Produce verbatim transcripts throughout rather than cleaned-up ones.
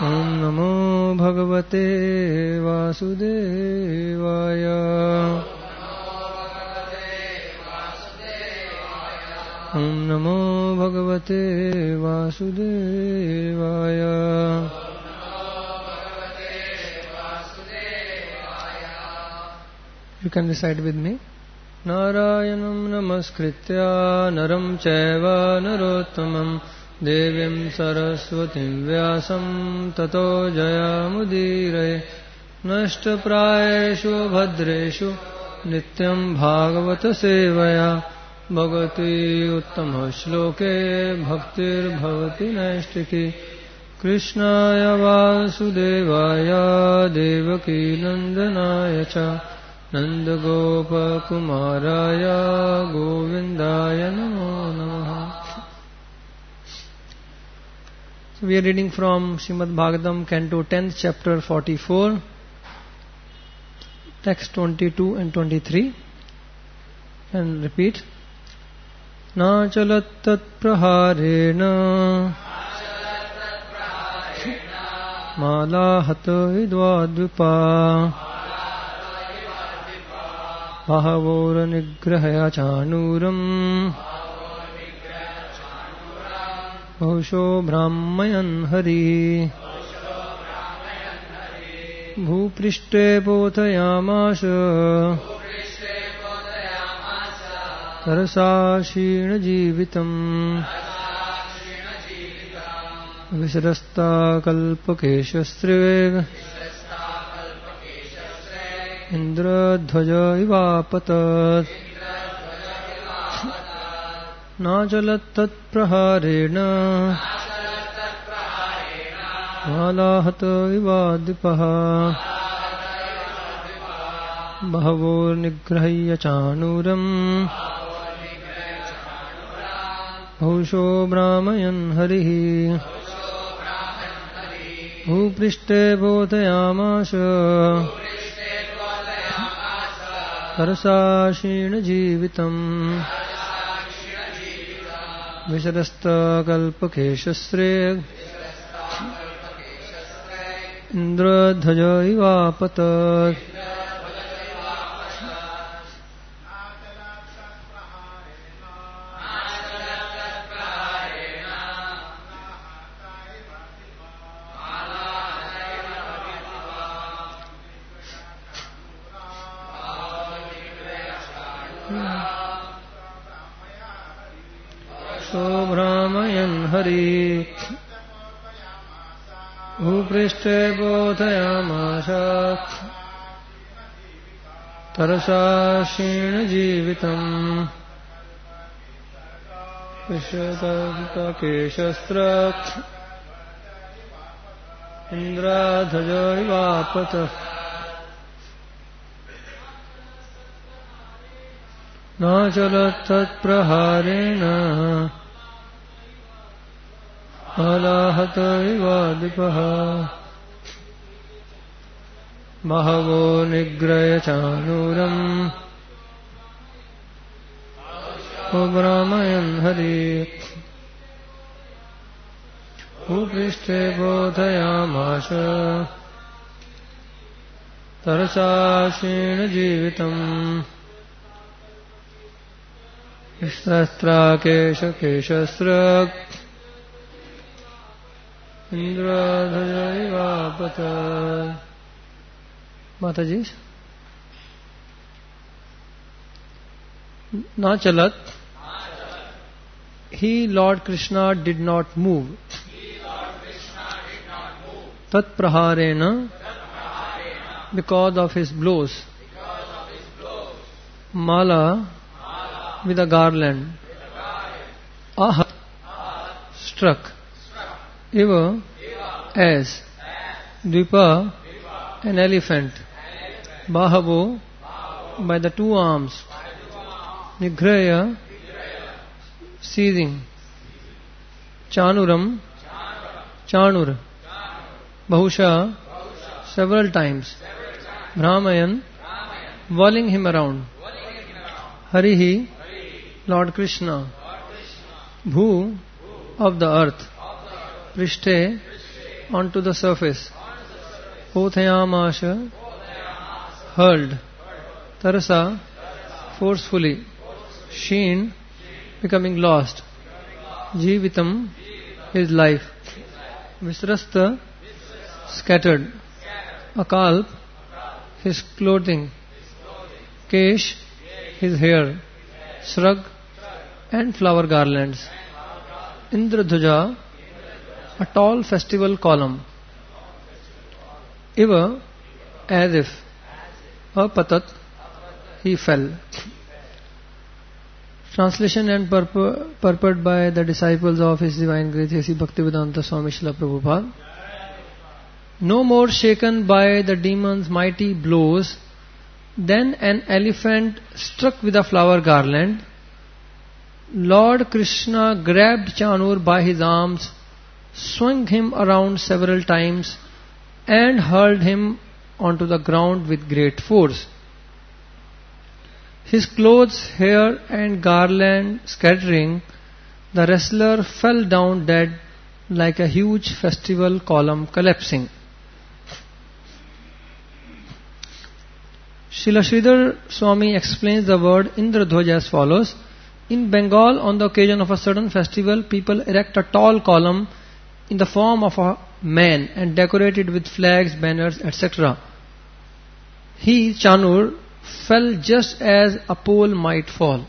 ओम नमो भगवते वासुदेवाय। ओम नमो भगवते वासुदेवाय। You can recite with me. नारायणं नमस्कृत्य नरं चैव नरोत्तमं देवीं सरस्वतीं व्यासं ततो जयमुदीरये। नष्टप्रायेषु भद्रेषु नित्यं भागवत सेवया भगवती उत्तमश्लोके भक्तिर्भवति नैष्टिकी। कृष्णाय वासुदेवाय देवकी नन्दनाय च नन्दगोपकुमाराय गोविन्दाय नमो नमः। So we are reading from Srimad Bhagavatam, Canto tenth, Chapter forty-four, text twenty-two and twenty-three. And repeat. Na chalat tat praharena mala hata idvadvipa bahavor nigrahya chanuram bahusho brahmayan hari bhuprishte pothayamasa तरसा क्षीण जीवितम् विसरस्ता कल्पकेशस्त्रिवेग इन्द्रध्वज इवापतत् नाचलत् तत्प्रहारेण मालाहत इवाद्विपः बहवोर्निग्रह्य चाणूरम् बहुशो भ्रामयन् हरिः भूपृष्ठे बोधयामास तरसा क्षीणजीवितम् विशरस्तकल्पकेशस्रे इन्द्रध्वज इवापतत् भ्रामयन् हरि भूपृष्ठे बोधयामास तरसा क्षीणजीवितम् विशतकेशस्त्र इन्द्रध्वज इवापतत् न चलत् तत्प्रहारेण मालाहत इवाद्विपः बहवो निग्रह्य चाणूरम् भ्रामयन् हरि भूपृष्ठे बोधयामास तरसा क्षीणजीवितम् सहस्राकेशकेशस्र इन्द्रध्वज इवापतत्। Mataji, na chalat, he Lord Krishna did not move. Tat praharena, because of his blows. Mala, with a garland. Ahat, struck. Eva, as. Dvipa, an elephant. Bahavo, by the two arms. Nigraya, seizing. Chanuram, Chanur. Bahusha, several times. Brahmayan, whirling him around. Harihi, Lord Krishna. Bhu, of the earth. Prishte, onto the surface. Othyamasha, hurled. Tarasa, forcefully. Sheen, becoming lost. Jivitam, his life. Visrasta, scattered. Akalp, his clothing. Kesh, his hair. Shrag, and flower garlands. Indradhuja, a tall festival column. Iva, as if. Apatat, he fell. Translation and purport, purport by the disciples of His Divine Grace A C Bhaktivedanta Swami Srila Prabhupada. No more shaken by the demon's mighty blows than an elephant struck with a flower garland, Lord Krishna grabbed Chanur by his arms, swung him around several times, and hurled him onto the ground with great force. His clothes, hair, and garland scattering, the wrestler fell down dead like a huge festival column collapsing. Srila Sridhar Swami explains the word Indradhwaj as follows. In Bengal, on the occasion of a certain festival, people erect a tall column in the form of a man and decorate it with flags, banners, et cetera. He, Chanur, fell just as a pole might fall.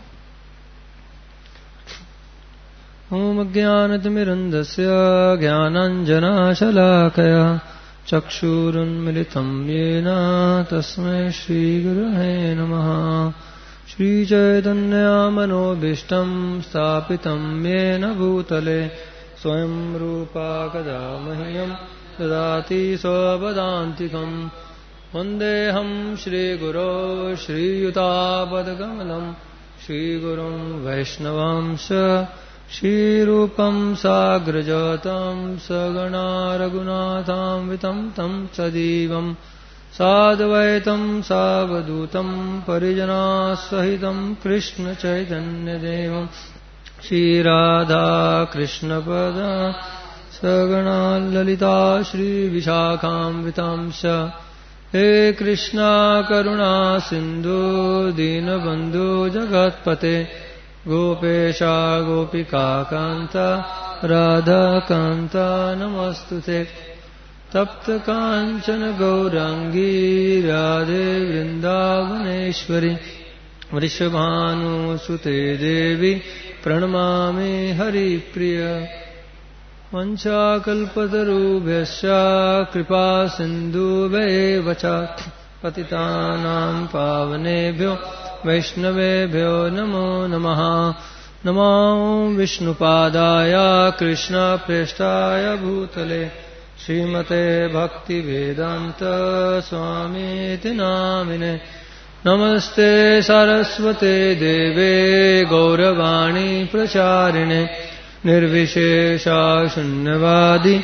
Om Jnanatimirandasya Jnananjana Shalakaya Chakshurun Militam Yena Tasmai Shri Guruhe Namaha Shri Chaitanya Manobhishtam Stapitam Yena Bhutale Swayam Rupa Kadamahyam Dadati Svabhadantikam Vandeham Shri Guru Shri Yutapadagamanam Shri Gurum Vaishnavamsha Shri Rupam Sagrajatam Sagana Raghunatham Vitam Tam Chadivam Sadvaitam Savadutam Parijana Sahitam Krishna Chaitanya Devam Shri Radha Krishna Pada Sagana Lalita Shri Vishakham Vitamsha He Krishna Karuna Sindhu Dinabandhu Jagatpate Gopesha Gopika Kanta Radha Kanta Namastute Tapta Kanchana Gaurangi Radhe Vrindavaneshwari Vrishabhanu Sute Devi Pranamami Hari Priya Vancha Kalpatarubhyasya Kripa Sindhu Vacha Patitanam Pavanebhyo Vaishnavebhyo Namo Namaha Namo Vishnupadaya Krishna Preshtaya Bhutale Srimate Bhakti Vedanta Swami Namine Namaste Saraswate Deve Gauravani Pracharine Nirvishesha Shunyavadi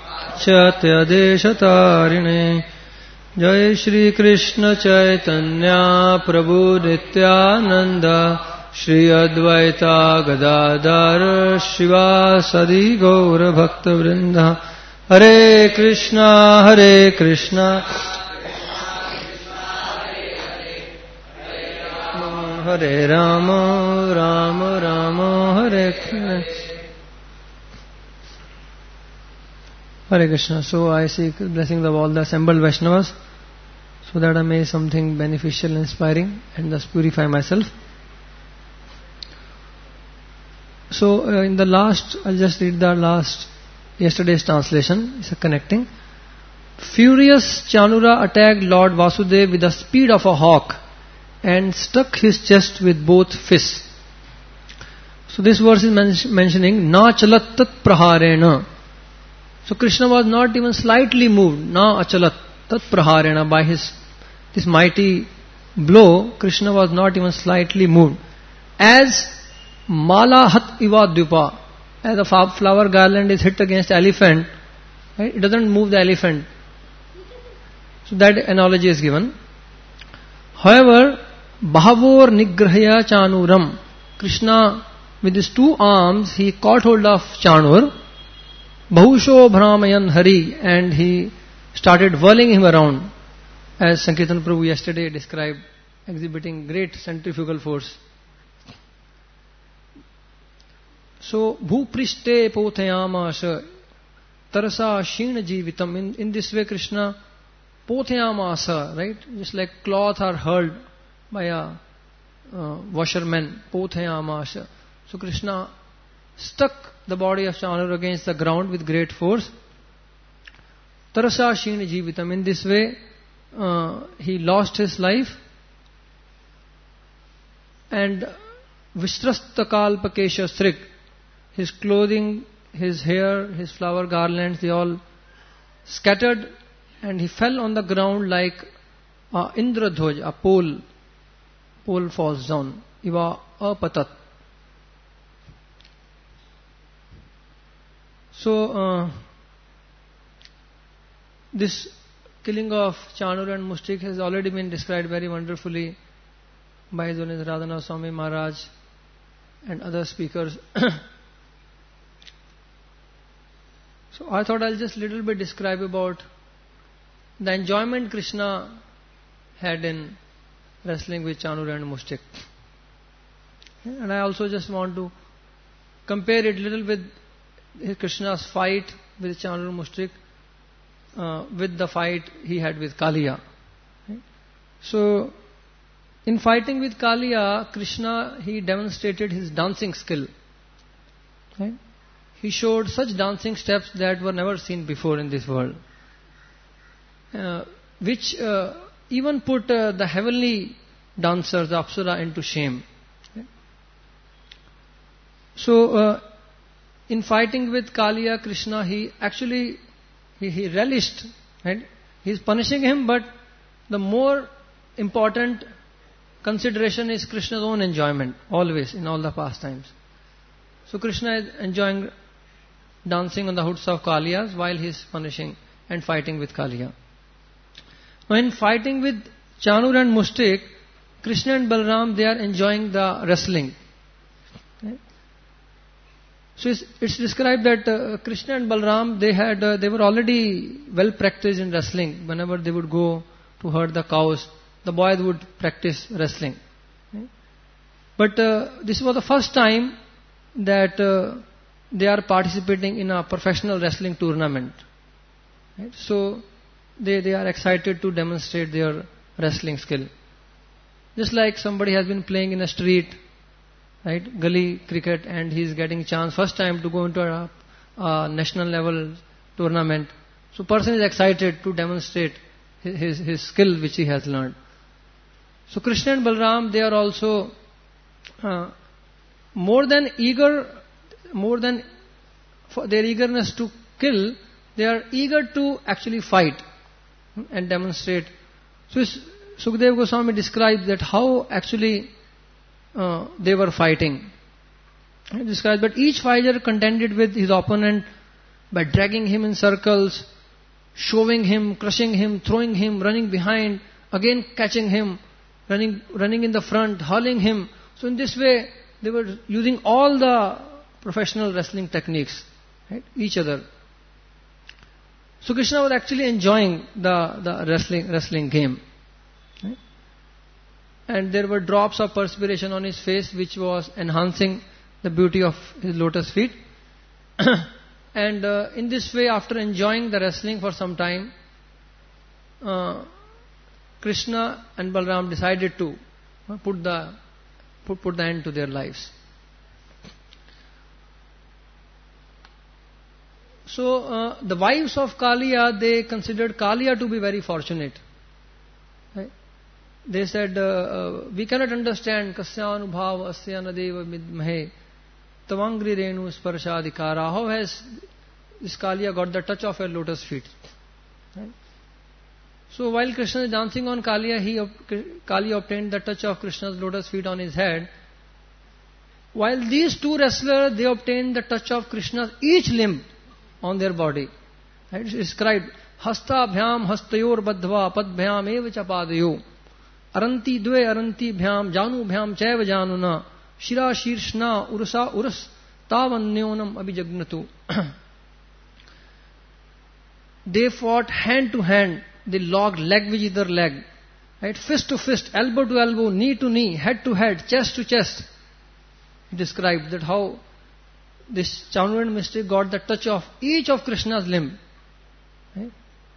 Chatyadeshatarine Jai Shri Krishna Chaitanya Prabhu Nityananda Shri Advaita Gadadhar Shiva Sadi Gaura Bhakta Vrinda Hare Krishna Hare Krishna Hare Rama Rama Rama Hare Krishna Hare Krishna. So I seek blessings of all the assembled Vaishnavas so that I may something beneficial, inspiring and thus purify myself. So uh, in the last, I'll just read the last, yesterday's translation. It's a connecting. Furious Chanura attacked Lord Vasudeva with the speed of a hawk and struck his chest with both fists. So this verse is men- mentioning Na chalat tat praharena. So Krishna was not even slightly moved. Na achalat tat praharena. By his this mighty blow, Krishna was not even slightly moved. As mala hat iva dvipa, as a flower garland is hit against elephant, right? It doesn't move the elephant. So that analogy is given. However, Bahavor Nigrahya Chanuram, Krishna with his two arms, he caught hold of Chanur. Bahusho Bhramayan Hari, and he started whirling him around, as Sankirtan Prabhu yesterday described, exhibiting great centrifugal force. So, Bhuprishte Pothayamasa Tarasa Shina Jivitam. In, in this way, Krishna Pothayamasa, right? Just like cloth are hurled by a uh, washerman, Pothayamasa. So, Krishna stuck the body of Chanura against the ground with great force. Tarasa Shina Jivitam. In this way, uh, he lost his life. And Vishrasta Kalpakesha Srik, his clothing, his hair, his flower garlands, they all scattered, and he fell on the ground like a Indradhwaj, a pole. Pole falls down. Iva apatat. So, uh, this killing of Chanura and Mushtik has already been described very wonderfully by Radhanath Swami Maharaj and other speakers. So I thought I'll just little bit describe about the enjoyment Krishna had in wrestling with Chanura and Mushtik. And I also just want to compare it little with Krishna's fight with Chanura and Mushtik uh, with the fight he had with Kaliya. So, in fighting with Kaliya, Krishna, he demonstrated his dancing skill. Right? He showed such dancing steps that were never seen before in this world, uh, which uh, even put uh, the heavenly dancers, the Apsara, into shame. Right? So, uh, in fighting with Kaliya, Krishna, he actually he, he relished. Right? He is punishing him, but the more important consideration is Krishna's own enjoyment, always, in all the pastimes. So Krishna is enjoying dancing on the hoods of Kaliyas while he is punishing and fighting with Kaliya. Now in fighting with Chanura and Mushtik, Krishna and Balram, they are enjoying the wrestling. Okay? So it's, it's described that uh, Krishna and Balram, they had, uh, they were already well practiced in wrestling. Whenever they would go to herd the cows, the boys would practice wrestling. Okay? But uh, this was the first time that uh, they are participating in a professional wrestling tournament. Right? So they, they are excited to demonstrate their wrestling skill. Just like somebody has been playing in a street, right, gully cricket, and he is getting chance first time to go into a, a national level tournament. So person is excited to demonstrate his, his, his skill which he has learned. So Krishna and Balram, they are also uh, more than eager, more than for their eagerness to kill, they are eager to actually fight and demonstrate. So Sukadeva Goswami describes that how actually uh, they were fighting. He describes, but each fighter contended with his opponent by dragging him in circles, shoving him, crushing him, throwing him, running behind, again catching him, running, running in the front, hurling him. So in this way, they were using all the professional wrestling techniques, right? Each other. So Krishna was actually enjoying the, the wrestling wrestling game. Right? And there were drops of perspiration on his face which was enhancing the beauty of his lotus feet. And uh, in this way, after enjoying the wrestling for some time, uh, Krishna and Balram decided to uh, put the put, put the end to their lives. So uh, the wives of Kaliya, they considered Kaliya to be very fortunate. Right? They said, uh, uh, we cannot understand Kasyanubhav Asya Nadeva Midmahe Tavangri Renu Sparshadikara. How has this Kaliya got the touch of her lotus feet? Right? So while Krishna is dancing on Kaliya, he Kaliya obtained the touch of Krishna's lotus feet on his head. While these two wrestlers, they obtained the touch of Krishna's each limb on their body. Right? It's described, Hasta bhyam hastayor badhva padbhyam eva chapadayo aranti dve aranti bhyam janu bhyam chaiva januna shira shirshna urasa uras tavanyonam abhijagnatu. they fought hand to hand. They locked leg with either leg. Right? Fist to fist, elbow to elbow, knee to knee, head to head, chest to chest. He described that how this Chandrayan mystic got the touch of each of Krishna's limb. Right?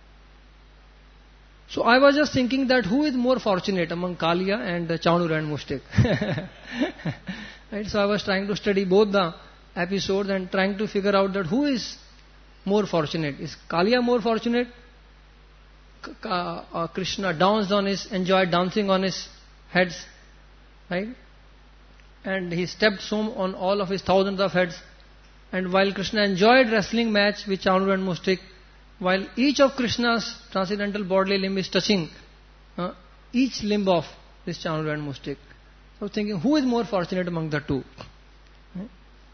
So I was just thinking that who is more fortunate among Kaliya and uh, Chandrayan mystic? Right? So I was trying to study both the episodes and trying to figure out that who is more fortunate. Is Kaliya more fortunate? Uh, uh, Krishna danced on his, enjoyed dancing on his heads, right? And he stepped so on all of his thousands of heads. And while Krishna enjoyed wrestling match with Chandrayan mystic, while each of Krishna's transcendental bodily limb is touching uh, each limb of this Chandrayan mystic. So I was thinking, who is more fortunate among the two? Right?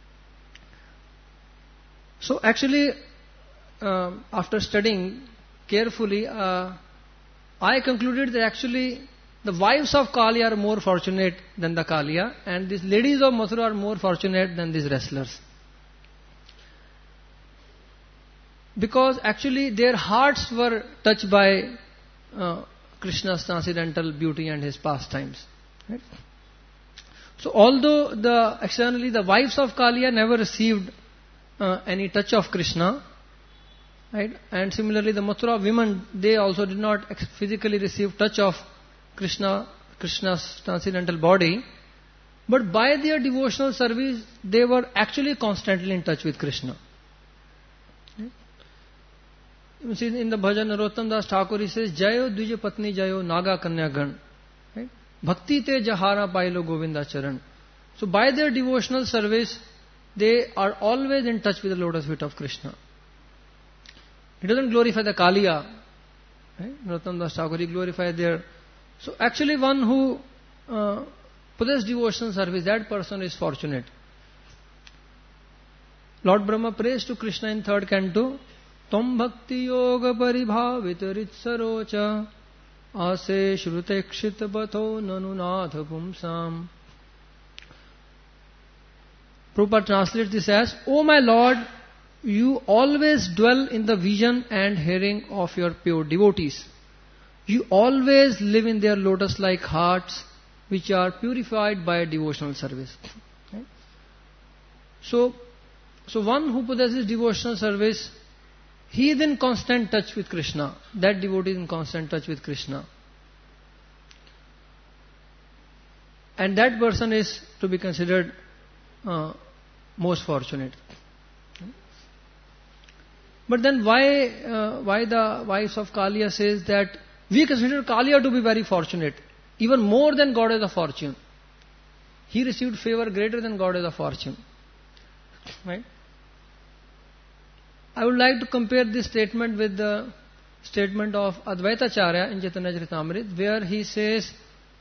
So actually, uh, after studying carefully, uh, I concluded that actually the wives of Kaliya are more fortunate than the Kaliya, and these ladies of Mathura are more fortunate than these wrestlers. Because actually their hearts were touched by uh, Krishna's transcendental beauty and his pastimes. Right? So although the externally the wives of Kaliya never received uh, any touch of Krishna, right? And similarly the Mathura women, they also did not physically receive touch of Krishna, Krishna's transcendental body, but by their devotional service they were actually constantly in touch with Krishna. You see in the bhajan Narottam Das Thakur, he says, Jayo Dvija Patni Jayo Naga Kanya Gan. Right? Bhakti te jahara pailo Govinda Charan. So by their devotional service, they are always in touch with the lotus feet of Krishna. He doesn't glorify the Kaliya. Right? Narottam Das Thakur, he glorifies their... So actually one who uh, possesses devotional service, that person is fortunate. Lord Brahma prays to Krishna in third canto, Tom bhakti yoga paribhavit ritsarocha ase shrute kshita batho nanunatha pumsam. Prabhupada translates this as, O my Lord, you always dwell in the vision and hearing of your pure devotees. You always live in their lotus-like hearts, which are purified by devotional service. Okay? So, so one who possesses devotional service, he is in constant touch with Krishna. That devotee is in constant touch with Krishna. And that person is to be considered uh, most fortunate. But then why uh, why the wives of Kaliya says that we consider Kaliya to be very fortunate, even more than Goddess of Fortune. He received favor greater than Goddess of Fortune. Right? I would like to compare this statement with the statement of Advaitacharya in Chaitanya Charitamrita, where he says,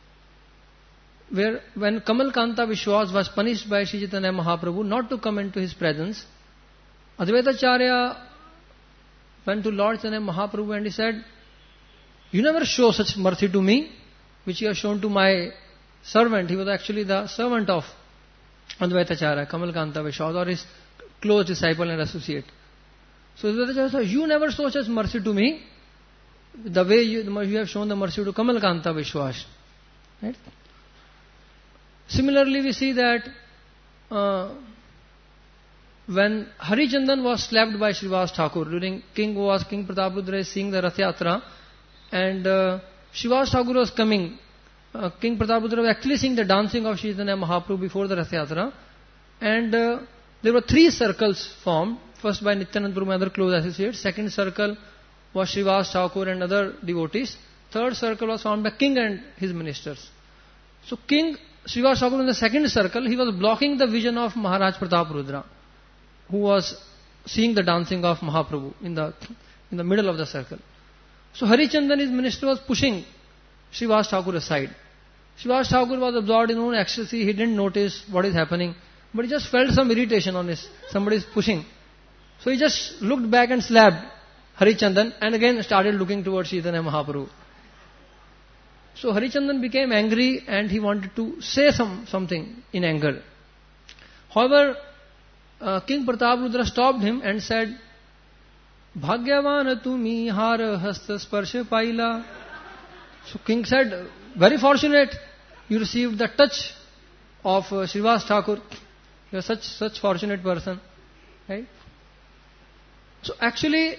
where when Kamal Kanta Vishwas was punished by Sri Chaitanya Mahaprabhu not to come into his presence, Advaitacharya went to Lord Chaitanya Mahaprabhu and he said, you never show such mercy to me, which you have shown to my servant. He was actually the servant of Advaitacharya, Kamal Kanta Vishwas, or his close disciple and associate. So Advaitacharya said, you never show such mercy to me, the way you, you have shown the mercy to Kamal Kanta Vishwas. Right? Similarly, we see that uh, when Harichandan was slapped by Srivas Thakur, during King was King Prataprudra seeing the Rath Yatra, and uh, Srivas Thakur was coming, uh, King Prataprudra was actually seeing the dancing of Sri Chaitanya Mahaprabhu before the Rath Yatra, and uh, there were three circles formed. First by Nityanand Prabhu and other close associates. Second circle was Srivas Thakur and other devotees. Third circle was formed by King and his ministers. So King Srivas Thakur in the second circle, he was blocking the vision of Maharaj Prataprudra, who was seeing the dancing of Mahaprabhu in the in the middle of the circle. So Harichandan, his minister, was pushing Srivas Thakur aside. Srivas Thakur was absorbed in his own ecstasy. He didn't notice what is happening, but he just felt some irritation on his, somebody is pushing. So he just looked back and slapped Harichandan and again started looking towards Chaitanya Mahaprabhu. So Harichandan became angry and he wanted to say some something in anger. However, uh, King Prataprudra stopped him and said, Bhagyavan tumi har hasta sparsha paila. So king said, very fortunate, you received the touch of uh, Srivas Thakur. You are such such fortunate person, right? So actually,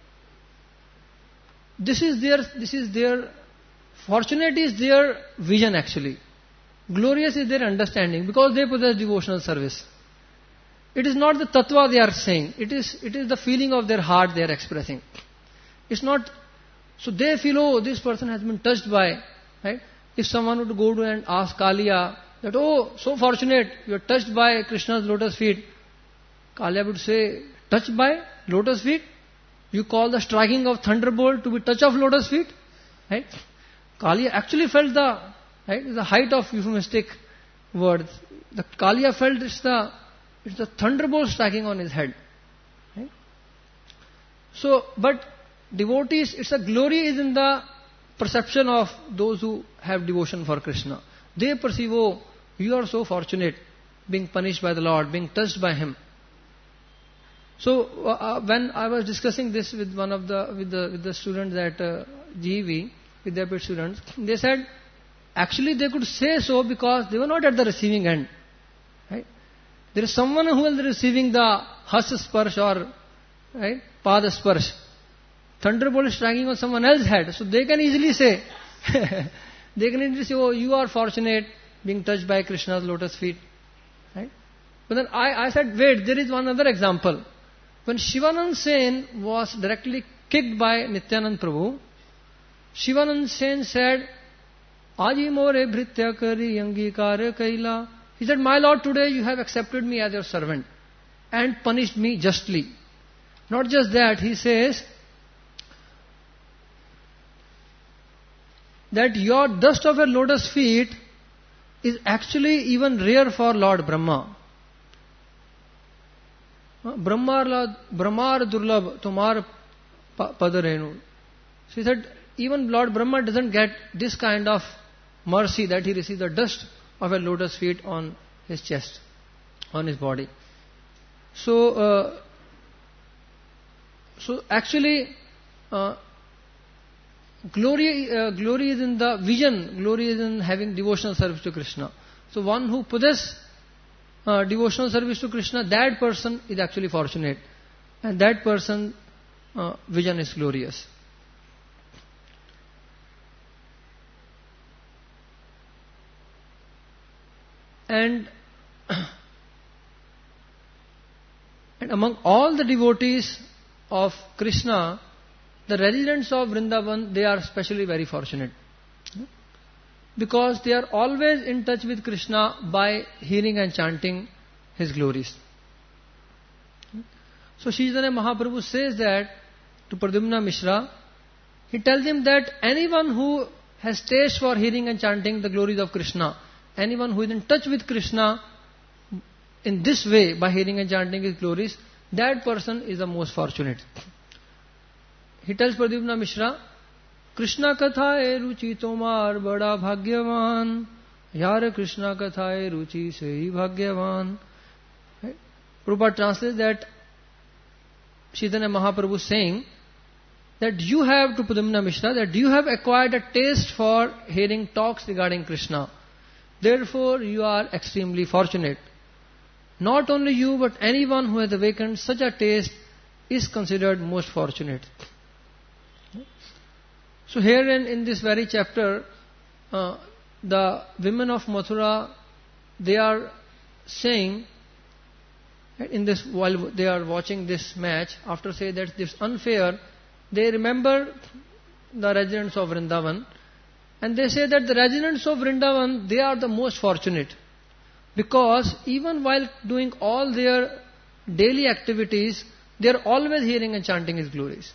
this is their this is their fortunate is their vision actually. Glorious is their understanding because they possess devotional service. It is not the tattva they are saying. It is it is the feeling of their heart they are expressing. It's not. So they feel, oh, this person has been touched by, right? If someone would go to and ask Kaliya that, oh, so fortunate, you are touched by Krishna's lotus feet. Kaliya would say, touched by lotus feet? You call the striking of thunderbolt to be touch of lotus feet? Right? Kaliya actually felt the, right, the height of euphemistic words. The Kaliya felt it's the, it's the thunderbolt striking on his head. Right? So, but devotees, it's a glory is in the perception of those who have devotion for Krishna. They perceive, oh, you are so fortunate, being punished by the Lord, being touched by Him. So uh, when I was discussing this with one of the with the with the students at uh, G E V, Vidyapit students, they said actually they could say so because they were not at the receiving end. Right? There is someone who is receiving the has sparsh or right pad sparsh. Thunderbolt is striking on someone else's head, so they can easily say, they can easily say, oh, you are fortunate being touched by Krishna's lotus feet. Right? But then I, I said, wait, there is one other example. When Shivanand Sen was directly kicked by Nityanand Prabhu, Shivanand Sen said, Aji more bhritya kari angikara kaila. He said, my Lord, today you have accepted me as your servant and punished me justly. Not just that, he says, that your dust of your lotus feet is actually even rare for Lord Brahma. Brahmar durlabh tumar padarenu. So he said, even Lord Brahma doesn't get this kind of mercy that he receives the dust of your lotus feet on his chest, on his body. So, uh, so actually, uh, Glory, uh, glory is in the vision, glory is in having devotional service to Krishna. So one who possesses uh, devotional service to Krishna, that person is actually fortunate. And that person's uh, vision is glorious. And, and among all the devotees of Krishna, the residents of Vrindavan, they are especially very fortunate. Because they are always in touch with Krishna by hearing and chanting His glories. So Chaitanya Mahaprabhu says that to Pradyumna Mishra, he tells him that anyone who has taste for hearing and chanting the glories of Krishna, anyone who is in touch with Krishna in this way by hearing and chanting His glories, that person is the most fortunate. He tells Pradyumna Mishra, Krishna kathaye ruchi tomar bada bhagyavan, yara Krishna kathaye ruchi sei bhagyavan. Right? Prabhupada translates that Chaitanya Mahaprabhu saying that you have, to Pradyumna Mishra, that you have acquired a taste for hearing talks regarding Krishna. Therefore, you are extremely fortunate. Not only you, but anyone who has awakened such a taste is considered most fortunate. So here in, in this very chapter, uh, the women of Mathura, they are saying, in this while they are watching this match, after saying that this is unfair, they remember the residents of Vrindavan, and they say that the residents of Vrindavan, they are the most fortunate, because even while doing all their daily activities, they are always hearing and chanting His glories.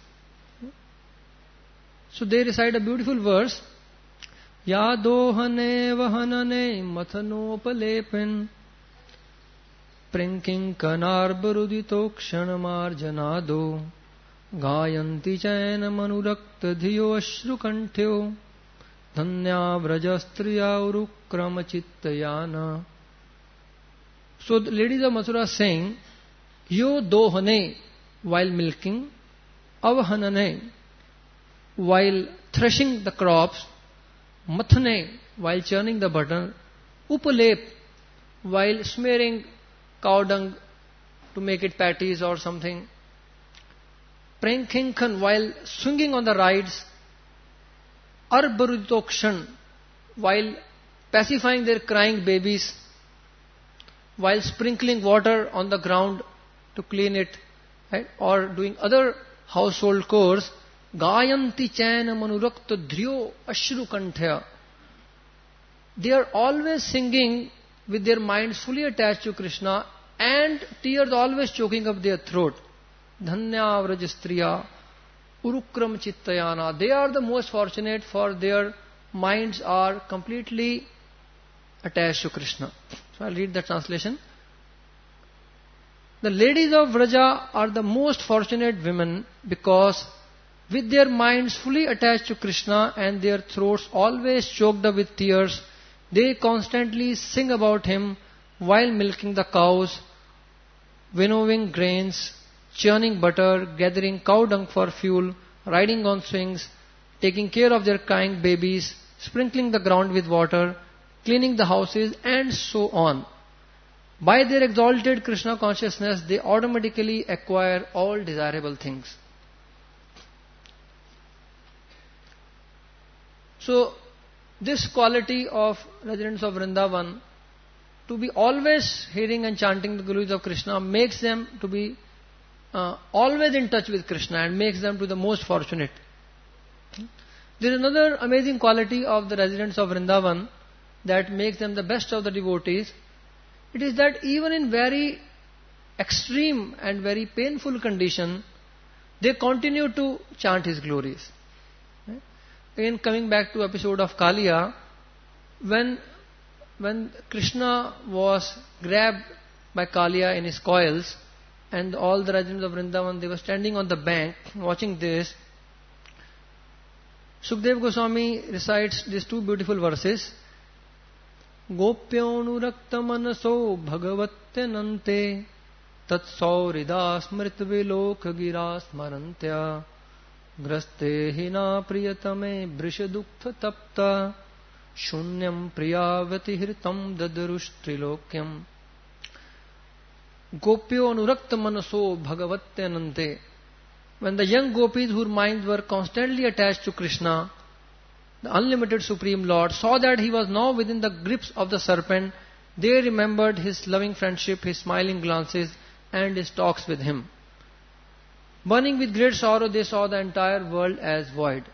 So they recite a beautiful verse, Ya dohane vahanane mathanopalepen Prinking kanar barudito kshanamar janado Gayanti chayana manurakta dhiyo ashru kantyo Dhanya vrajastriya urukrama chittayana. So the ladies of Mathura are saying, Yo dohane, while milking, Avahanane, while threshing the crops. Mathane, while churning the butter. Upalep, while smearing cow dung to make it patties or something. Prankinkan, while swinging on the rides. Arbaruditokshan, while pacifying their crying babies. While sprinkling water on the ground to clean it, right? Or doing other household chores. Gayanti chaina manurakta dhriyo ashru kanthya. They are always singing with their minds fully attached to Krishna and tears always choking up their throat. Dhanya vrajastriya urukram chittayana. They are the most fortunate, for their minds are completely attached to Krishna. So I'll read the translation. The ladies of Vraja are the most fortunate women because with their minds fully attached to Krishna and their throats always choked up with tears, they constantly sing about Him while milking the cows, winnowing grains, churning butter, gathering cow dung for fuel, riding on swings, taking care of their crying babies, sprinkling the ground with water, cleaning the houses, and so on. By their exalted Krishna consciousness, they automatically acquire all desirable things. So, this quality of residents of Vrindavan, to be always hearing and chanting the glories of Krishna, makes them to be uh, always in touch with Krishna and makes them to the most fortunate. There is another amazing quality of the residents of Vrindavan that makes them the best of the devotees. It is that even in very extreme and very painful condition, they continue to chant His glories. Again, coming back to episode of Kaliya, when when Krishna was grabbed by Kaliya in his coils, and all the residents of Vrindavan, they were standing on the bank watching this. Sukdev Goswami recites these two beautiful verses. Gopyonurakta manaso bhagavatyanante tat saurida smritvilok gira smarantya graste hina priyatame brishadukta tapta shunyam priyavati hirtam dadarushtrilokyam. Gopyo anurakta manaso bhagavatyanante. When the young gopis whose minds were constantly attached to Krishna, the unlimited Supreme Lord, saw that he was now within the grips of the serpent, they remembered his loving friendship, his smiling glances, and his talks with him. Burning with great sorrow, they saw the entire world as void.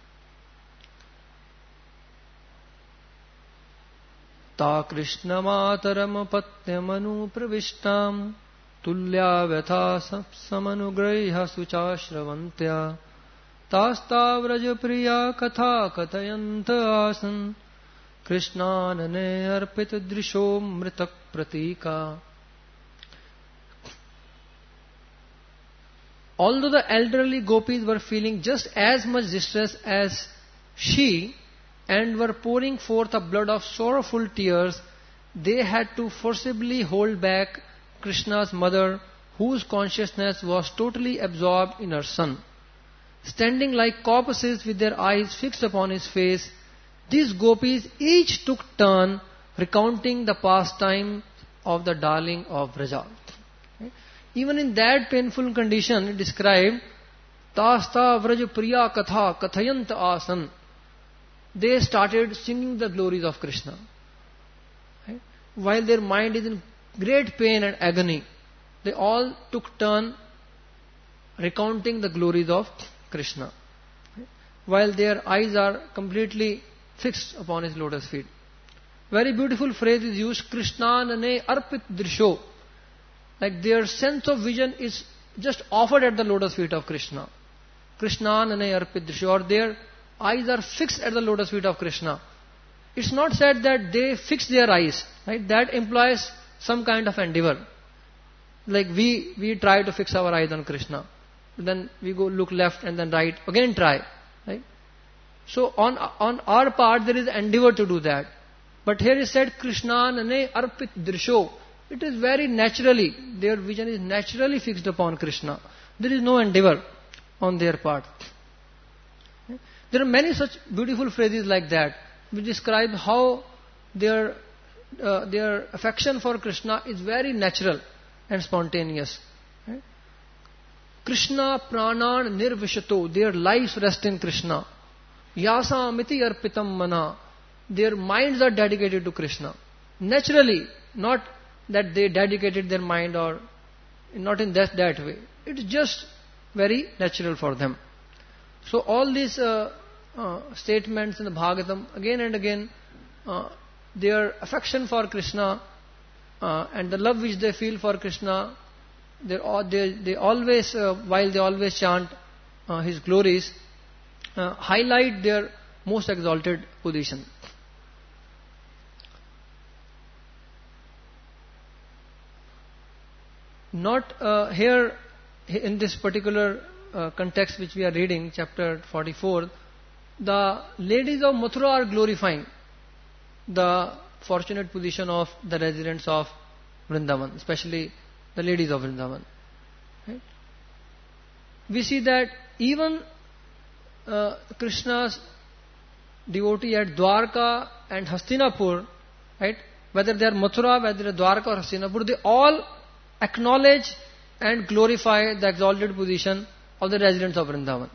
Ta Krishna mataram patyamanu pravishtam tulya vyatha samanugraiha suchashravantya tasta vraja priya katha kathayanta asan krishnanane arpita drisho mritak pratika. Although the elderly gopis were feeling just as much distress as she and were pouring forth a blood of sorrowful tears, they had to forcibly hold back Krishna's mother, whose consciousness was totally absorbed in her son. Standing like corpses with their eyes fixed upon his face, these gopis each took turn recounting the pastime of the darling of Vraja. Even in that painful condition, it described, Tasta Vraja Priya Katha Kathayant Asan. They started singing the glories of Krishna. Right? While their mind is in great pain and agony, they all took turn recounting the glories of Krishna. Right? While their eyes are completely fixed upon his lotus feet. Very beautiful phrase is used, Krishna nane arpit drisho. Like their sense of vision is just offered at the lotus feet of Krishna. Krishna nane arpit drisho. Or their eyes are fixed at the lotus feet of Krishna. It's not said that they fix their eyes. Right? That implies some kind of endeavor. Like we, we try to fix our eyes on Krishna. Then we go look left and then right. Again try. Right? So on, on our part there is endeavor to do that. But here is said, Krishna nane arpit drisho. It is very naturally, their vision is naturally fixed upon Krishna. There is no endeavor. on their part. There are many such beautiful phrases like that which describe how their uh, their affection for Krishna is very natural and spontaneous. Right? Krishna pranan nirvishato, their lives rest in Krishna. Yasa amiti arpitam mana, their minds are dedicated to Krishna. Naturally, not that they dedicated their mind or not in that, that way. It's just very natural for them. So all these uh, uh, statements in the Bhagavatam, again and again, uh, their affection for Krishna uh, and the love which they feel for Krishna, they, they always, uh, while they always chant uh, His glories, uh, highlight their most exalted position. Not uh, here in this particular uh, context which we are reading, chapter forty-four, the ladies of Mathura are glorifying the fortunate position of the residents of Vrindavan, especially the ladies of Vrindavan. Right? We see that even uh, Krishna's devotee at Dwarka and Hastinapur, right, whether they are Mathura, whether they are Dwarka or Hastinapur, they all acknowledge and glorify the exalted position of the residents of Vrindavan.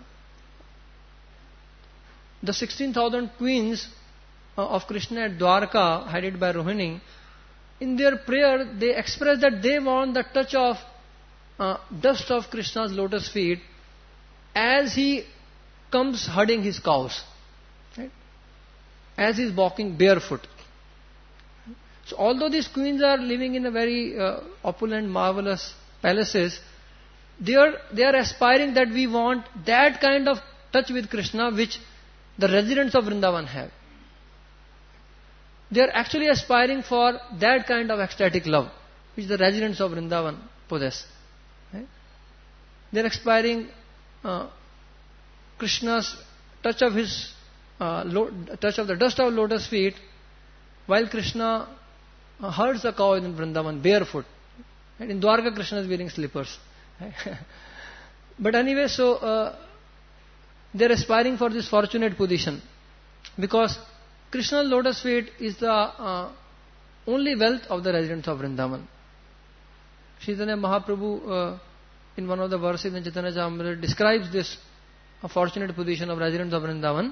The sixteen thousand queens uh, of Krishna at Dwarka, headed by Rohini, in their prayer they express that they want the touch of uh, dust of Krishna's lotus feet as he comes herding his cows, right? As he is walking barefoot. So although these queens are living in a very uh, opulent, marvelous palaces, they are, they are aspiring that we want that kind of touch with Krishna which the residents of Vrindavan have. They are actually aspiring for that kind of ecstatic love which the residents of Vrindavan possess. Right? They are aspiring uh, Krishna's touch of his uh, lo- touch of the dust of lotus feet, while Krishna uh, herds a cow in Vrindavan barefoot. Right? In Dwarka, Krishna is wearing slippers. Right? But anyway, so uh, they are aspiring for this fortunate position because Krishna's lotus feet is the uh, only wealth of the residents of Vrindavan. Chaitanya Mahaprabhu, uh, in one of the verses in Chaitanya Charitamrita, describes this a fortunate position of residents of Vrindavan.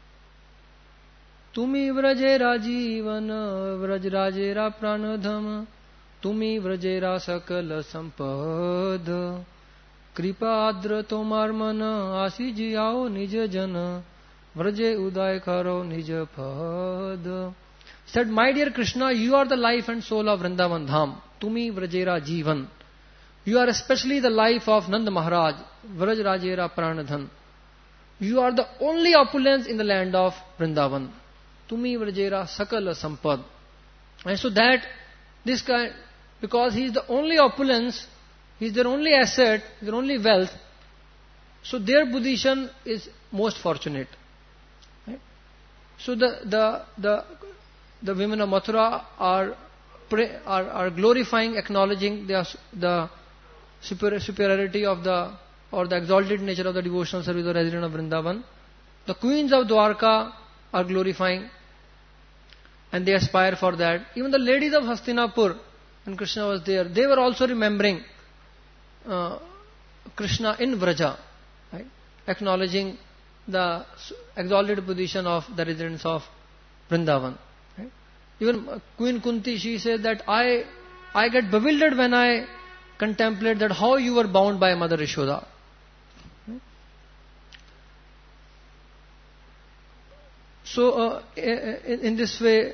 Tumi vrajera jivan vrajrajera pranadham Tumi vrajera sakala sampad Kripa adra tomar mana Asi jiyao nija jana Vraje uday karo nija pad. Said, my dear Krishna, you are the life and soul of Vrindavan Dham. Tumi vrajera jivan. You are especially the life of Nanda Maharaj, Vrajrajera Pranadhan. You are the only opulence in the land of Vrindavan. Tumi vrajera sakala sampad. And so that, this kind, because he is the only opulence, he is their only asset, their only wealth, so their position is most fortunate. Right? So the, the, the, the women of Mathura are, are, are glorifying, acknowledging the, the superior, superiority of the, or the exalted nature of the devotional service of the resident of Vrindavan. The queens of Dwarka are glorifying and they aspire for that. Even the ladies of Hastinapur, when Krishna was there, they were also remembering uh, Krishna in Vraja, right? Acknowledging the exalted position of the residents of Vrindavan. Right? Even Queen Kunti, she said that I, I get bewildered when I contemplate that how you were bound by Mother Yashoda. Right? So, uh, in, in this way,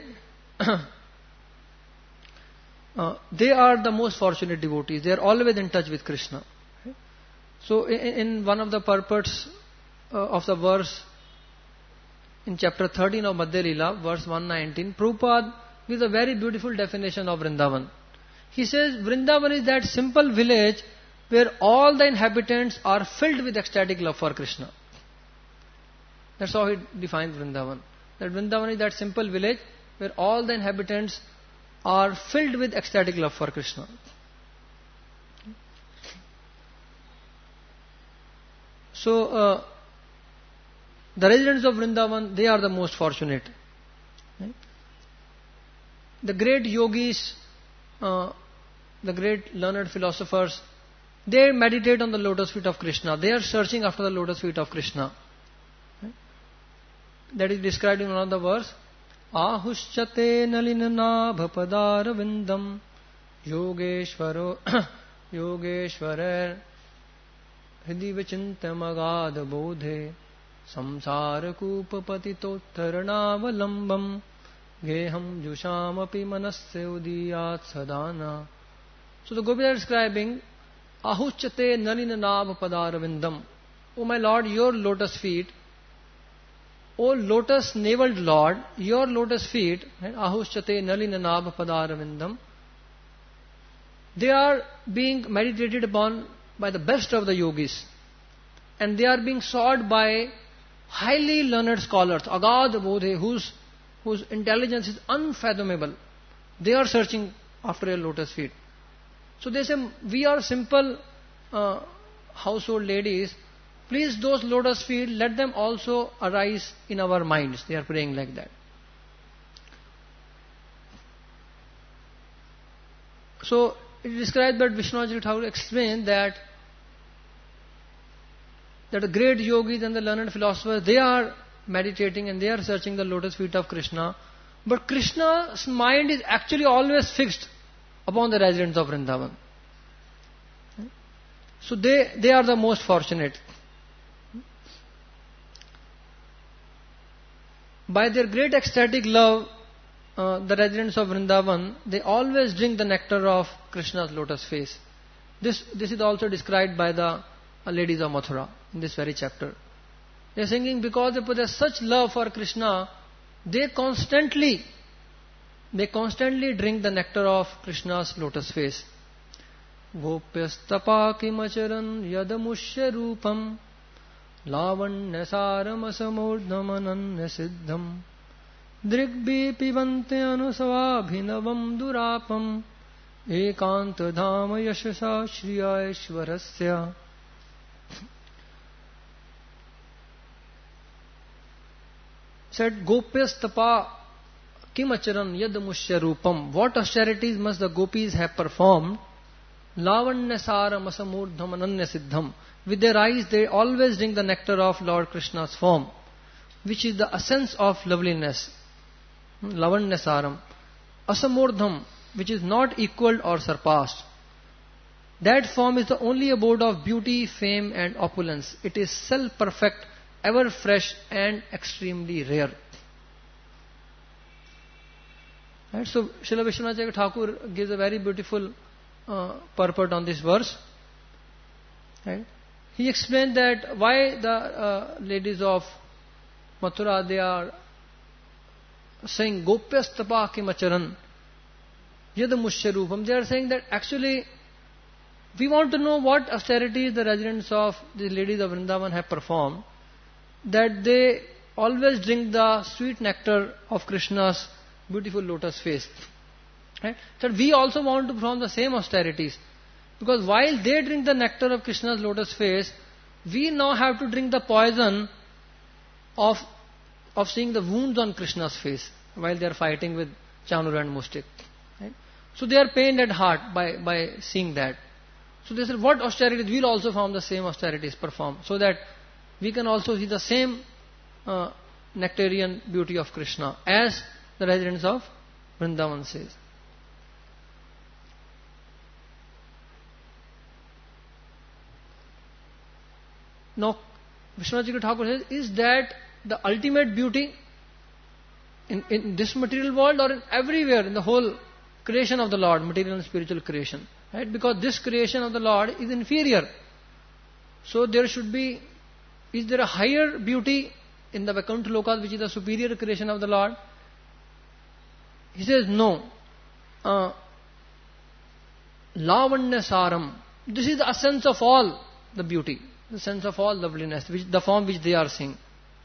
uh, they are the most fortunate devotees. They are always in touch with Krishna. Right? So, in, in one of the purports uh, of the verse in chapter thirteen of Madhya Leela, verse one nineteen, Prabhupada gives a very beautiful definition of Vrindavan. He says, Vrindavan is that simple village where all the inhabitants are filled with ecstatic love for Krishna. That's how he defines Vrindavan. That Vrindavan is that simple village where all the inhabitants are filled with ecstatic love for So, uh, the residents of Vrindavan, they are the most fortunate. Right? The great yogis, uh, the great learned philosophers, they meditate on the lotus feet of Krishna. They are searching after the lotus feet of Krishna. Right? That is described in another verse. Ahushchate nalinanabha vindam yogeshvaro yogeshvarer hidi vichintamagad bodhe samsara kupa patitottaranavalambam geham jushamapi manasya udiyat sadana. So the Gopis are describing Ahuchate nalinanabha vindam. O my Lord, your lotus feet, O lotus naveled Lord, your lotus feet, Ahushate nalinanabha vindam, they are being meditated upon by the best of the yogis, and they are being sought by highly learned scholars, agad bodhe, whose whose intelligence is unfathomable. They are searching after your lotus feet. So they say, we are simple uh, household ladies. Please, those lotus feet, let them also arise in our minds. They are praying like that. So it is described that Vishwanath Thakur explained that that the great yogis and the learned philosophers, they are meditating and they are searching the lotus feet of Krishna. But Krishna's mind is actually always fixed upon the residents of Vrindavan. So they, they are the most fortunate. By their great ecstatic love, uh, the residents of Vrindavan, they always drink the nectar of Krishna's lotus face. This, this is also described by the uh, ladies of Mathura in this very chapter. They are singing because they possess such love for Krishna, they constantly, they constantly drink the nectar of Krishna's lotus face. Gopyastapa kimacharan yadamushya rupam lavanya saramasamurdhamananya siddham drigbi pivante anusavabhinavam durapam ekanta dhama yashasa shriya ishwarasya. Said Gopyastapa kimacharan yadamushya rupam. What austerities must the gopis have performed? Lavanya saram asamurdham ananya siddham. With their eyes they always drink the nectar of Lord Krishna's form, which is the essence of loveliness. Lavanya saram. Asamurdham, which is not equaled or surpassed. That form is the only abode of beauty, fame and opulence. It is self-perfect, ever fresh and extremely rare. Right? So Srila Vishwanath Thakur gives a very beautiful uh, purport on this verse. Right? He explained that why the uh, ladies of Mathura, they are saying Gopyastapa kimacharan yadamushya rupam. They are saying that actually we want to know what austerities the residents of the ladies of Vrindavan have performed, that they always drink the sweet nectar of Krishna's beautiful lotus face. Right? So we also want to perform the same austerities. Because while they drink the nectar of Krishna's lotus face, we now have to drink the poison of, of seeing the wounds on Krishna's face while they are fighting with Chanura and Mustik. Right? So they are pained at heart by, by seeing that. So they said, what austerities? We will also perform the same austerities perform, so that we can also see the same uh, nectarian beauty of Krishna as the residents of Vrindavan says. Now, Vishwanath Thakur says, is that the ultimate beauty in, in this material world or in everywhere in the whole creation of the Lord, material and spiritual creation? Right? Because this creation of the Lord is inferior. So there should be, is there a higher beauty in the Vaikuntha Lokas, which is the superior creation of the Lord? He says, no. Uh, Lavanya Saram. This is the essence of all the beauty, the sense of all loveliness, which the form which they are seeing.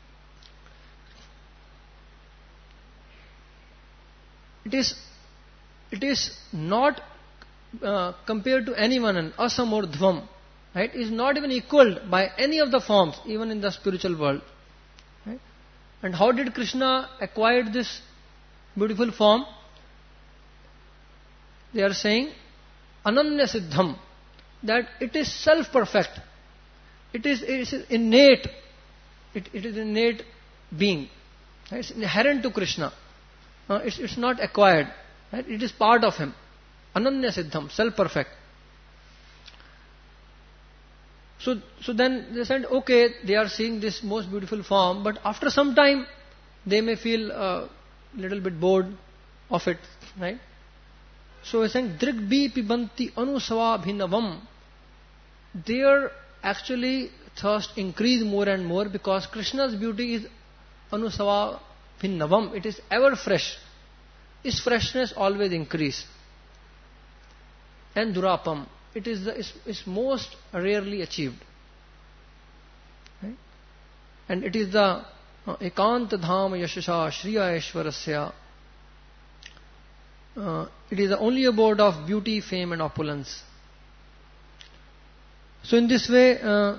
It is, it is not uh, compared to anyone. And asamurdhvam. right, is not even equaled by any of the forms, even in the spiritual world. Right? And how did Krishna acquire this beautiful form? They are saying, Ananya Siddham, that it is self-perfect. It is, it is innate. It, it is innate being. Right? It's inherent to Krishna. Uh, it's, it's not acquired. Right? It is part of him. Ananya Siddham, self-perfect. So, so then they said, okay, they are seeing this most beautiful form, but after some time, they may feel a little bit bored of it, right? So he's saying, Drigbi pibanti anusava bhinavam. Their actually thirst increase more and more because Krishna's beauty is anusava bhinavam. It is ever fresh. Its freshness always increase. And durapam. It is, the, is, is most rarely achieved. Right? And it is the uh, ekant dham yashasha shriya aishwarasya. Uh, it is the only abode of beauty, fame and opulence. So in this way, uh,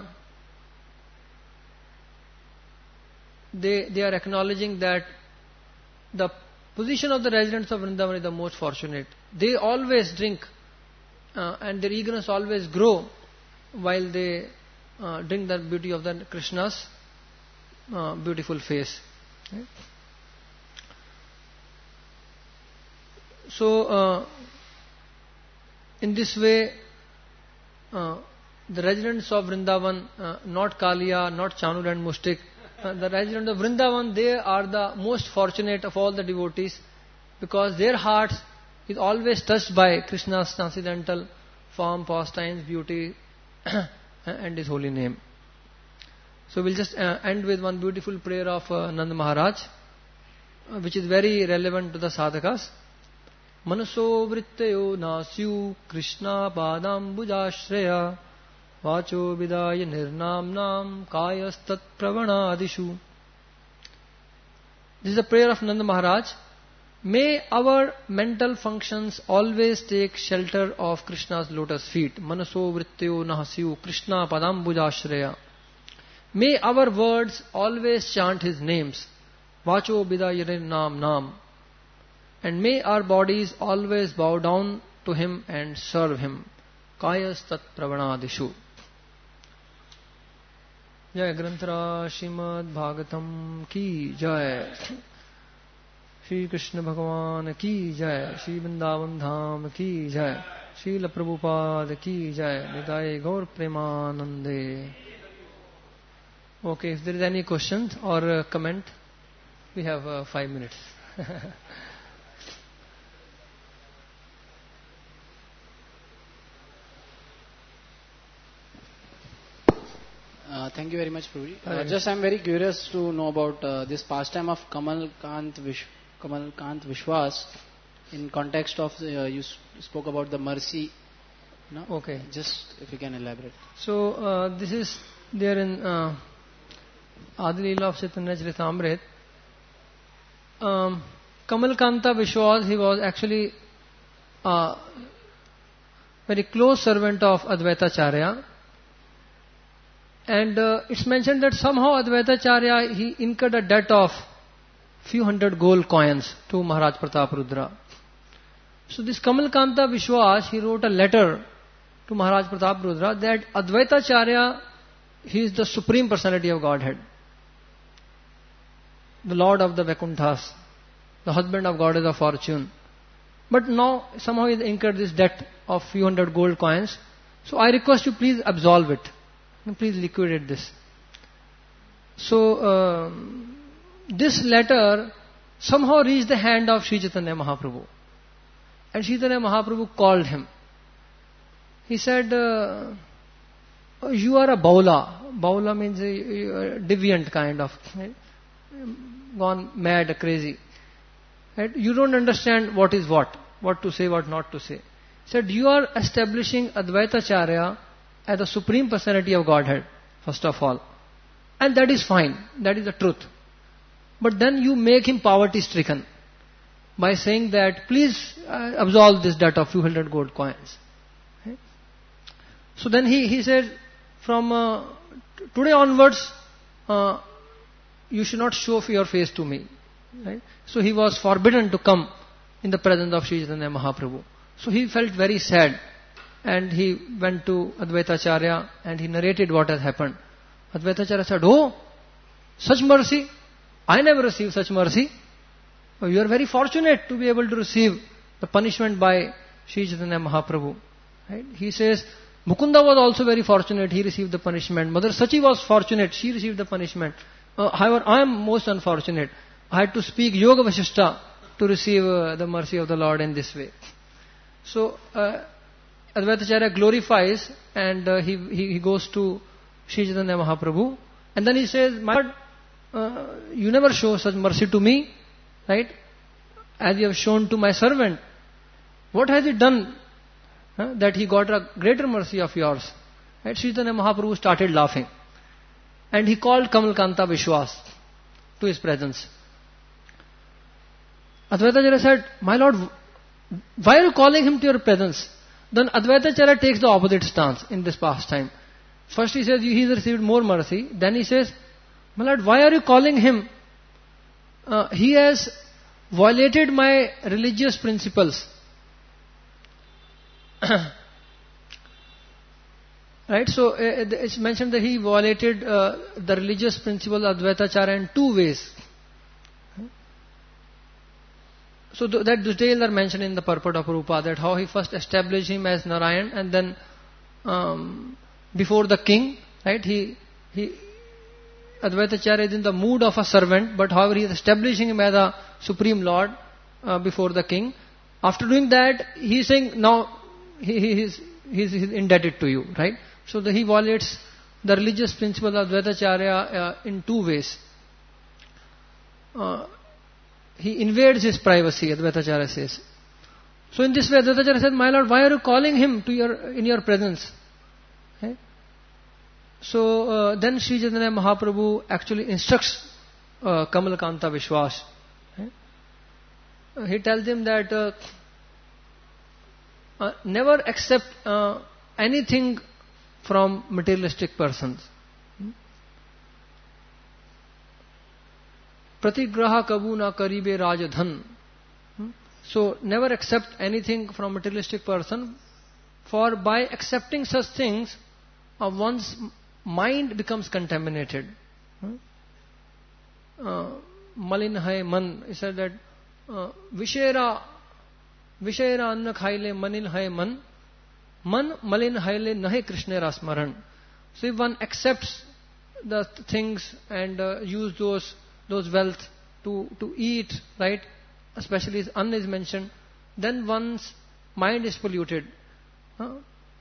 they, they are acknowledging that the position of the residents of Vrindavan is the most fortunate. They always drink Uh, and their eagerness always grow while they uh, drink the beauty of the Krishna's uh, beautiful face. Right? So, uh, in this way, uh, the residents of Vrindavan, uh, not Kaliya, not Chanur and Mustik, uh, the residents of Vrindavan, they are the most fortunate of all the devotees because their hearts is always touched by Krishna's transcendental form, pastimes, beauty and His holy name. So we'll just uh, end with one beautiful prayer of uh, Nanda Maharaj, uh, which is very relevant to the sadhakas. Manaso vrittayo nasyu Krishna padam bujashraya vacho vidaya nirnamnam kayastat pravanadishu. This is the prayer of Nanda Maharaj. May our mental functions always take shelter of Krishna's lotus feet. Manaso vrittyo nahasyu Krishna padambujashraya. May our words always chant His names. Vacho bidayare nam nam. And may our bodies always bow down to Him and serve Him. Kayas tat pravanadishu. Jai Granthara Srimad Bhagavatam ki jai. Shri Krishna भगवान की जय. श्री वृंदावन धाम की जय. श्रील प्रभुपाद की जय. निताय गौर प्रेमानंदे. Okay, if there is any question or uh, comment, we have uh, five minutes. uh, thank you very much, Prabhuji. Uh, just I am very curious to know about uh, this pastime of Kamal Kant Vish. Kamal Kant Vishwas in context of the, uh, you spoke about the mercy. No? Okay. Just if you can elaborate. So uh, this is there in uh, Adi Leela of Chaitanya Charitamrita. Um, Kamal Kanta Vishwas, he was actually a very close servant of Advaita Acharya. And uh, it's mentioned that somehow Advaita Acharya, he incurred a debt of few hundred gold coins to Maharaj Pratap Rudra. So this Kamal Kanta Vishwas, he wrote a letter to Maharaj Pratap Rudra that Advaita Acharya, he is the Supreme Personality of Godhead, the Lord of the Vaikunthas, the husband of Goddess of Fortune. But now somehow he incurred this debt of few hundred gold coins. So I request you please absolve it. Please liquidate this. So uh, this letter somehow reached the hand of Sri Chaitanya Mahaprabhu. And Sri Chaitanya Mahaprabhu called him. He said, uh, you are a baula. Baula means a, a deviant kind of, right? Gone mad, crazy. Right? You don't understand what is what, what to say, what not to say. He said, you are establishing Advaita Acharya as the Supreme Personality of Godhead, first of all. And that is fine. That is the truth. But then you make him poverty stricken by saying that, please uh, absolve this debt of few hundred gold coins. Okay? So then he, he said, from uh, t- today onwards, uh, you should not show your face to me. Right? So he was forbidden to come in the presence of Sri Chaitanya Mahaprabhu. So he felt very sad, and he went to Advaita Acharya and he narrated what has happened. Advaita Acharya said, "Oh, such mercy! I never received such mercy. Oh, you are very fortunate to be able to receive the punishment by Sri Chaitanya Mahaprabhu." Right? He says, Mukunda was also very fortunate, he received the punishment. Mother Sachi was fortunate, she received the punishment. Uh, however, I am most unfortunate. I had to speak Yoga Vasishta to receive uh, the mercy of the Lord in this way. So, uh, Advaita Acharya glorifies, and uh, he, he, he goes to Sri Chaitanya Mahaprabhu, and then he says, "My Lord, uh, you never show such mercy to me, right? As you have shown to my servant. What has he done huh, that he got a greater mercy of yours?" Right? Sri Chaitanya Mahaprabhu started laughing, and he called Kamalkanta Vishwas to his presence. Advaita Acharya said, "My Lord, why are you calling him to your presence?" Then Advaita Acharya takes the opposite stance in this pastime. First he says, he has received more mercy. Then he says, "My Lord, why are you calling him? Uh, he has violated my religious principles." Right? So uh, it's mentioned that he violated uh, the religious principle of Advaita Acharya in two ways. So th- that details are mentioned in the purport of Rupa, that how he first established him as Narayan, and then um, before the king, right? He he Advaita Acharya is in the mood of a servant, but however he is establishing him as a supreme lord uh, before the king. After doing that, he is saying now he, he is he is indebted to you, right? So the, he violates the religious principle of Advaita Acharya uh, in two ways. Uh, He invades his privacy, Advaita Acharya says. So in this way, Advaita Acharya said, "My Lord, why are you calling him to your in your presence?" Okay? So uh, then Sri Chaitanya Mahaprabhu actually instructs uh, Kamalkanta Vishwas. Okay? Uh, he tells him that uh, uh, never accept uh, anything from materialistic persons. Pratigraha kabu na karibe rajadhan. So never accept anything from materialistic person, for by accepting such things, uh, one's mind becomes contaminated. Uh, Malin hai man. He said that Vishera Vishera anna khaile manil hai man. Man malin haile nahe Krishna rasmaran. So if one accepts the things and uh, use those those wealth to, to eat, right? Especially Anna is mentioned, then one's mind is polluted. Huh?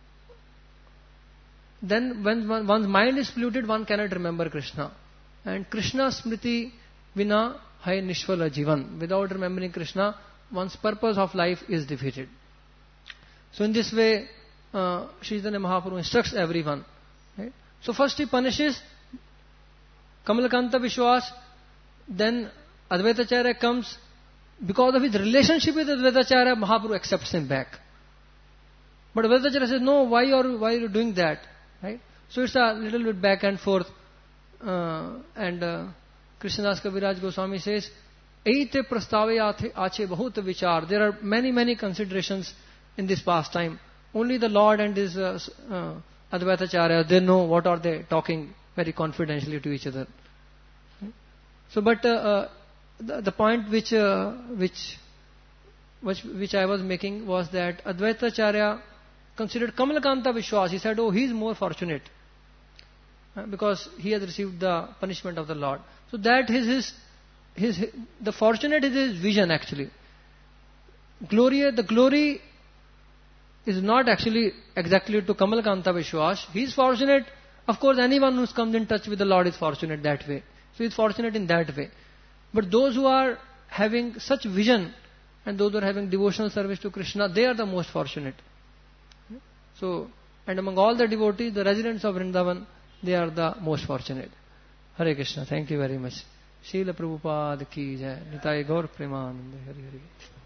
Then when one, one's mind is polluted, one cannot remember Krishna. And Krishna Smriti Vina Hai Nishvala Jivan. Without remembering Krishna, one's purpose of life is defeated. So in this way, uh, Sri Chaitanya Mahaprabhu instructs everyone. Right? So first he punishes Kamalkanta Vishwas. Then Advaita Acharya comes. Because of his relationship with Advaita Acharya, Mahaprabhu accepts him back. But Advaita Acharya says, "No, why are why are you doing that?" Right? So it's a little bit back and forth. Uh, and uh, Krishnadas Kaviraj Goswami says, "Eite prastave ache bahut vichar." There are many many considerations in this pastime. Only the Lord and his uh, uh, Advaita Acharya, they know what are they talking very confidentially to each other. So, but uh, uh, the, the point which, uh, which which which I was making was that Advaita Acharya considered Kamalkanta Vishwas. He said, "Oh, he is more fortunate uh, because he has received the punishment of the Lord." So that is his his, his the fortunate is his vision actually. Glory, the glory is not actually exactly to Kamalkanta Vishwas. He is fortunate. Of course, anyone who comes in touch with the Lord is fortunate that way. So he is fortunate in that way. But those who are having such vision and those who are having devotional service to Krishna, they are the most fortunate. So, and among all the devotees, the residents of Vrindavan, they are the most fortunate. Hare Krishna. Thank you very much. Srila Prabhupada ki jai. Nitai Gaur Premanande. Hare Hare.